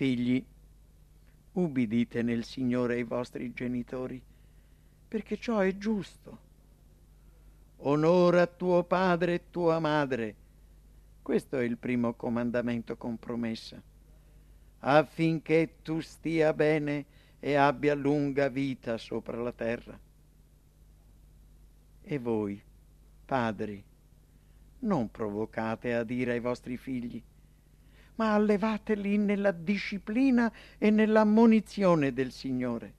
Figli, ubbidite nel Signore ai vostri genitori, perché ciò è giusto. Onora tuo padre e tua madre. Questo è il primo comandamento con promessa, affinché tu stia bene e abbia lunga vita sopra la terra. E voi, padri, non provocate a dire ai vostri figli, ma allevateli nella disciplina e nell'ammonizione del Signore.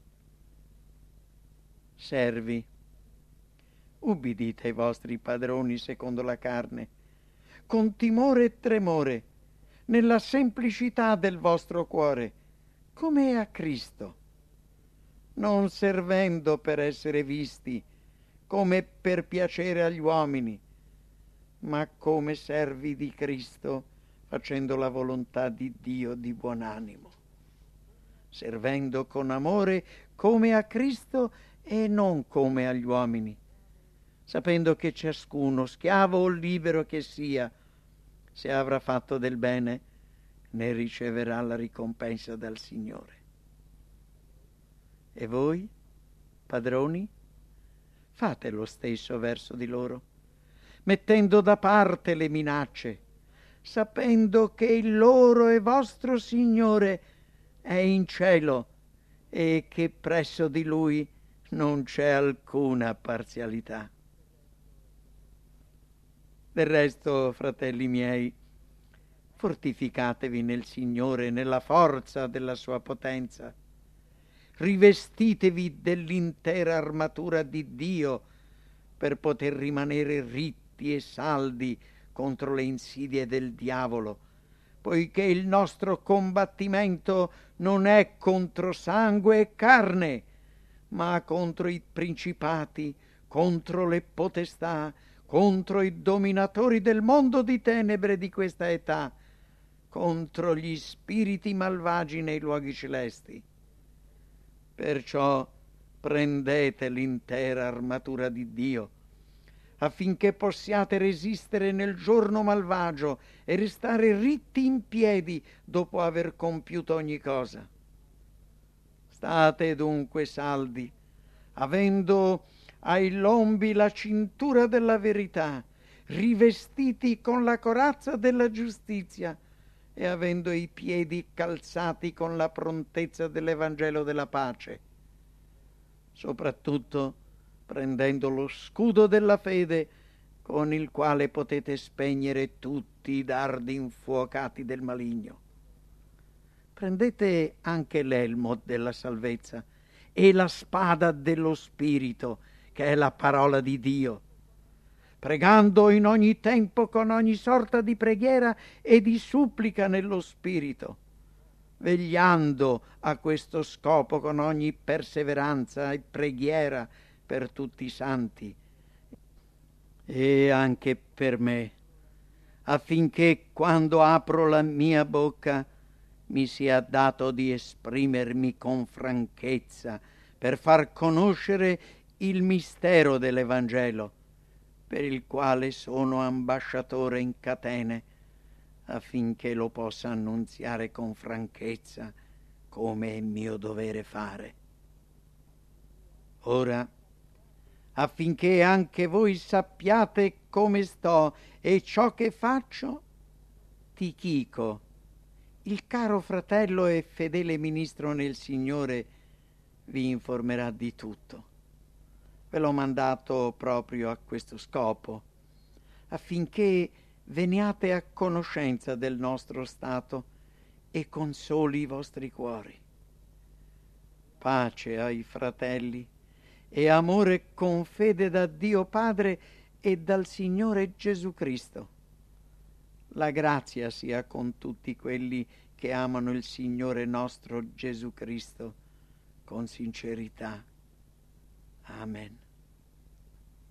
Servi, ubbidite ai vostri padroni secondo la carne, con timore e tremore, nella semplicità del vostro cuore, come è a Cristo, non servendo per essere visti, come per piacere agli uomini, ma come servi di Cristo, facendo la volontà di Dio di buon animo, servendo con amore come a Cristo e non come agli uomini, sapendo che ciascuno, schiavo o libero che sia, se avrà fatto del bene, ne riceverà la ricompensa dal Signore. E voi, padroni, fate lo stesso verso di loro, mettendo da parte le minacce, sapendo che il loro e vostro Signore è in cielo e che presso di Lui non c'è alcuna parzialità. Del resto, fratelli miei, fortificatevi nel Signore, nella forza della sua potenza. Rivestitevi dell'intera armatura di Dio per poter rimanere ritti e saldi contro le insidie del diavolo, poiché il nostro combattimento non è contro sangue e carne, ma contro i principati, contro le potestà, contro i dominatori del mondo di tenebre di questa età, contro gli spiriti malvagi nei luoghi celesti. Perciò prendete l'intera armatura di Dio, affinché possiate resistere nel giorno malvagio e restare ritti in piedi dopo aver compiuto ogni cosa. State dunque saldi, avendo ai lombi la cintura della verità, rivestiti con la corazza della giustizia e avendo i piedi calzati con la prontezza dell'Evangelo della pace. Soprattutto prendendo lo scudo della fede, con il quale potete spegnere tutti i dardi infuocati del maligno. Prendete anche l'elmo della salvezza e la spada dello Spirito, che è la parola di Dio, pregando in ogni tempo con ogni sorta di preghiera e di supplica nello Spirito, vegliando a questo scopo con ogni perseveranza e preghiera per tutti i santi e anche per me, affinché quando apro la mia bocca mi sia dato di esprimermi con franchezza per far conoscere il mistero dell'Evangelo, per il quale sono ambasciatore in catene, affinché lo possa annunziare con franchezza come è mio dovere fare. Ora, affinché anche voi sappiate come sto e ciò che faccio, Tichico, il caro fratello e fedele ministro nel Signore, vi informerà di tutto. Ve l'ho mandato proprio a questo scopo, affinché veniate a conoscenza del nostro stato e consoli i vostri cuori. Pace ai fratelli e amore con fede da Dio Padre e dal Signore Gesù Cristo. La grazia sia con tutti quelli che amano il Signore nostro Gesù Cristo con sincerità. Amen.